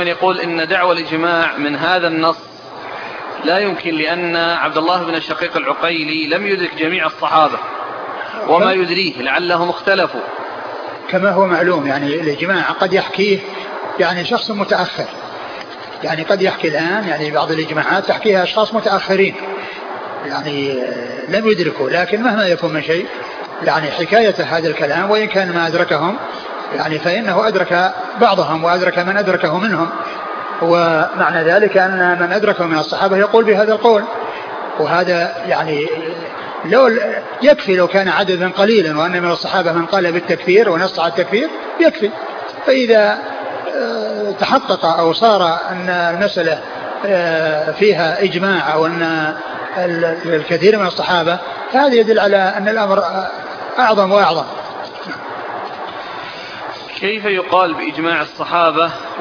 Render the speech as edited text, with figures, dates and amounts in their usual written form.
من يقول إن دعوى الإجماع من هذا النص لا يمكن، لأن عبد الله بن الشقيق العقيلي لم يدرك جميع الصحابة، وما يدريه لعلهم اختلفوا. كما هو معلوم يعني الإجماع قد يحكيه يعني شخص متأخر، يعني قد يحكي الآن يعني بعض الإجماعات تحكيها أشخاص متأخرين يعني لم يدركوا، لكن مهما يكون من شيء يعني حكاية هذا الكلام وإن كان ما أدركهم يعني فإنه أدرك بعضهم وأدرك من أدركه منهم، ومعنى ذلك أن من أدركه من الصحابة يقول بهذا القول. وهذا يعني لو يكفي لو كان عددا قليلا وأن من الصحابة من قال بالتكفير ونص على التكفير يكفي. فإذا تحقق أو صار أن المسألة فيها إجماع أو أن الكثير من الصحابة، هذا يدل على أن الأمر أعظم وأعظم. كيف يقال بإجماع الصحابة